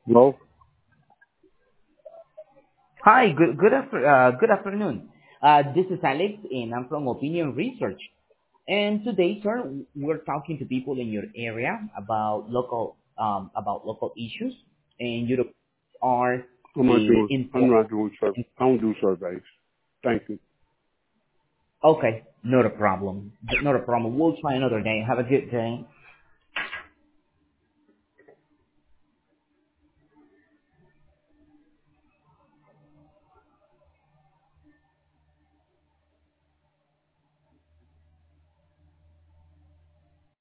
Well, Hi, good afternoon. This is Alex, and I'm from Opinion Research. And today, sir, we're talking to people in your area about local issues, and you are I'm informed. not doing I don't do surveys. Thank you. Okay, not a problem. Not a problem. We'll try another day. Have a good day.